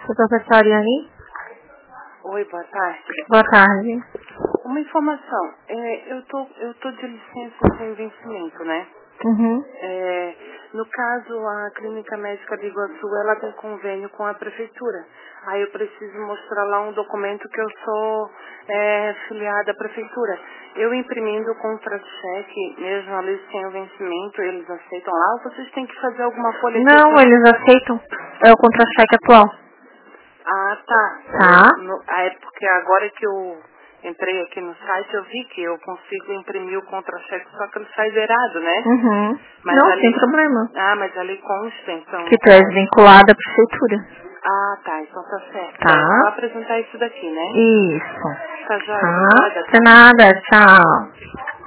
Secretariane? Oi, boa tarde. Boa tarde. Uma informação. Eu tô de licença sem vencimento, né? Uhum. No caso, a Clínica Médica de Iguaçu, ela tem convênio com a prefeitura. Aí eu preciso mostrar lá um documento que eu sou filiada à prefeitura. Eu imprimindo o contra-cheque, mesmo ali sem o vencimento, eles aceitam lá, ou vocês têm que fazer alguma folha de Não, eles aceitam. É o contra-cheque atual. Ah, tá. Tá? É porque agora que eu entrei aqui no site, eu vi que eu consigo imprimir o contra-cheque, só que ele sai zerado, né? Uhum. Mas Não, ali, sem problema. mas ali consta, então, Que no tu és caso. vinculada à prefeitura. Ah, tá, então tá certo. Tá? É só apresentar isso daqui, né? Isso. Tá joia, Tá? obrigada, De tá? nada, tchau.